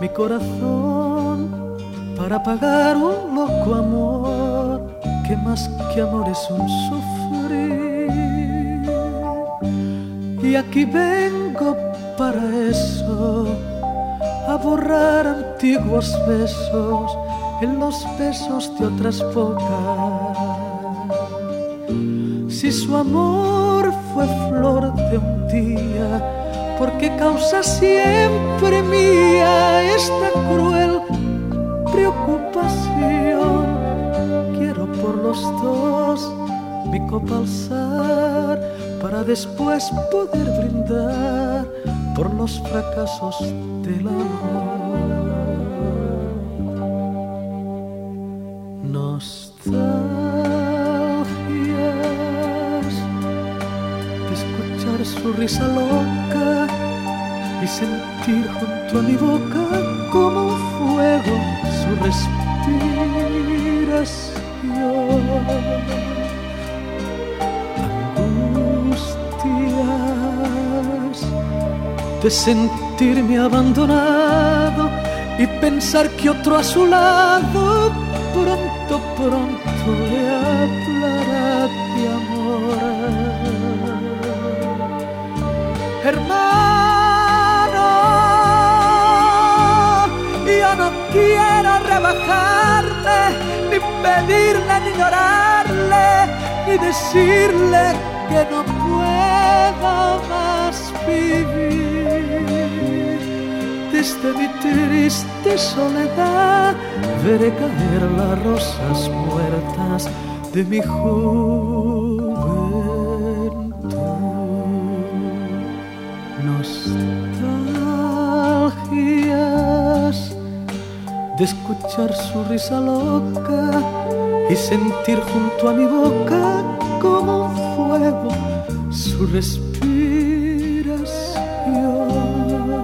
mi corazón para pagar un loco amor que más que amor es un sufrir. Y aquí vengo para eso, a borrar antiguos besos en los besos de otras bocas. Si su amor fue flor de un día, ¿por qué causa siempre mía esta cruel preocupación? Quiero por los dos mi copa alzar para después poder brindar por los fracasos del amor. Nostalgias de escuchar su risa loca y sentir junto a mi boca como un fuego su respiración. Angustias de sentirme abandonado y pensar que otro a su lado pronto, pronto le hablará de amor. Hermano, yo no quiero rebajarle, ni pedirle, ni llorarle, ni decirle que no puedo más vivir. Desde mi triste soledad veré caer las rosas muertas de mi juventud. Nostalgias de escuchar su risa loca y sentir junto a mi boca como un fuego su respiración.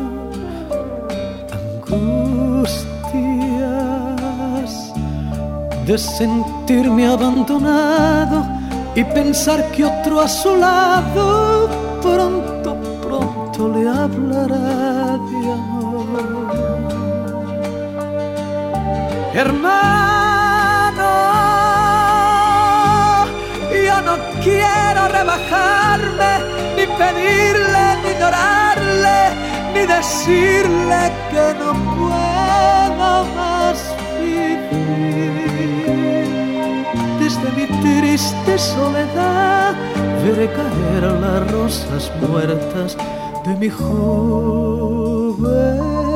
Angustias de sentirme abandonado y pensar que otro a su lado pronto, pronto le hablará de amor. Hermano, yo no quiero rebajarme, ni pedirle, ni llorarle, ni decirle que no puedo más vivir. Desde mi triste soledad veré caer las rosas muertas de mi juventud.